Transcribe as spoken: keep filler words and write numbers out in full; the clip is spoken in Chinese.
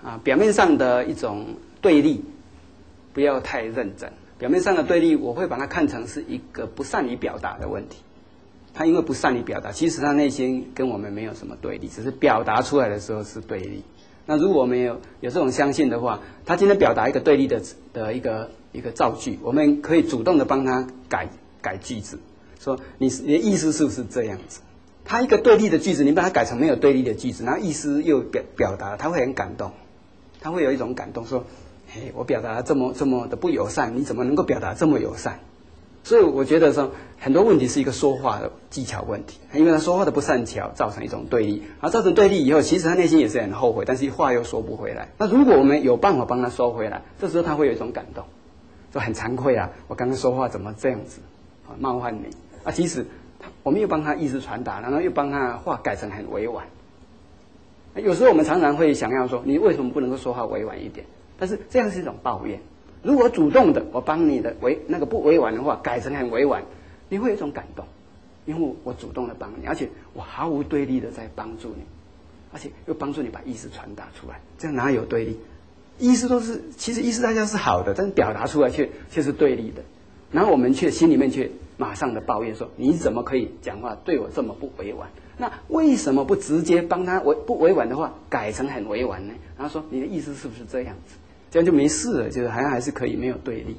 啊，表面上的一种对立，不要太认真。表面上的对立，我会把它看成是一个不善于表达的问题。他因为不善于表达，其实他内心跟我们没有什么对立，只是表达出来的时候是对立。那如果我们有有这种相信的话，他今天表达一个对立的的一个一个造句，我们可以主动的帮他改改句子，说你你的意思是不是这样子？他一个对立的句子，你把它改成没有对立的句子，然后意思又表表达，他会很感动，他会有一种感动，说，嘿，我表达这么这么的不友善，你怎么能够表达这么友善？所以我觉得说很多问题是一个说话的技巧问题，因为他说话的不善巧，造成一种对立，而造成对立以后，其实他内心也是很后悔，但是话又说不回来。那如果我们有办法帮他收回来，这时候他会有一种感动，说很惭愧啊，我刚刚说话怎么这样子，啊，冒犯你啊。即使我们又帮他意思传达，然后又帮他话改成很委婉。有时候我们常常会想要说，你为什么不能够说话委婉一点？但是这样是一种抱怨。如果主动的，我帮你的委那个不委婉的话改成很委婉，你会有一种感动，因为我主动的帮你，而且我毫无对立的在帮助你，而且又帮助你把意思传达出来，这样哪有对立？意思都是其实意思大家是好的，但是表达出来却却是对立的，然后我们却心里面却马上的抱怨说，你怎么可以讲话对我这么不委婉？那为什么不直接帮他委不委婉的话改成很委婉呢？然后说你的意思是不是这样子？这样就没事了，就是还还是可以没有对立。